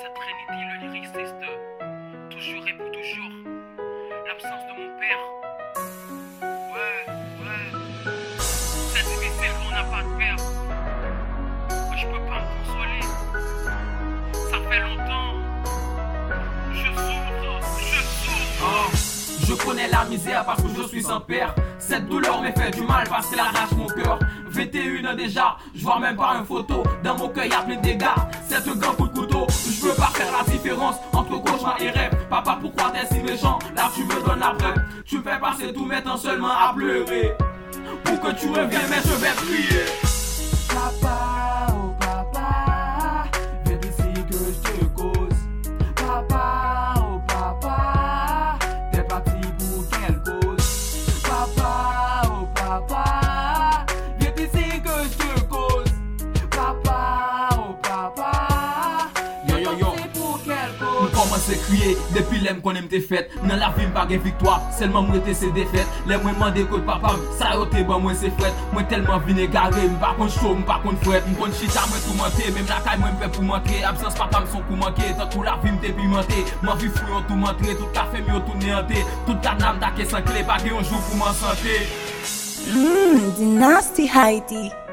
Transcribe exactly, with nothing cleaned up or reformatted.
cette trinité, le lyriciste, toujours et pour toujours, l'absence de mon père. Ouais, ouais, c'est difficile quand on n'a pas de père. Moi je peux pas me consoler, ça fait longtemps, je souffre, je souffre. Oh, je connais la misère parce que je suis sans père. Cette douleur me fait du mal parce qu'elle arrache mon cœur. vingt et un ans déjà, je vois même pas une photo. Dans mon cœur y'a plein de dégâts, c'est un grand coup de couteau. Je veux pas faire la différence entre cauchemar et rêve. Papa, pourquoi t'es si méchant? Là tu me donnes la preuve. Tu me fais passer tout maintenant seulement à pleurer. Pour que tu reviennes mais je vais prier. Papa, oh papa, viens ici que je te cause. Papa, oh papa, t'es parti pour quelle cause? Papa, oh papa, viens ici que je te cause. Papa, oh papa, yo yo yo, pour quelle cause? Commence à crier depuis l'aime qu'on aime tes fêtes. Dans la vie pas de victoire, seulement moi t'es ses défaites. Les moi demandé que papa, ça yo t'es bon moi c'est fret. Moi tellement vinégaré, m'pas contre chaud, m'pas contre fret. M'contre chita moi tout menté, même la caille moi m'fait pour manquer. Absence papa m'son coup manqué, tant tout la vie m'te pimenté. M'en vie fou tout montré, tout café mieux tout néanté. Tout cadavre d'aké sans clé, pas un jour pour m'en santé. Mmm, Dynasty Haiti.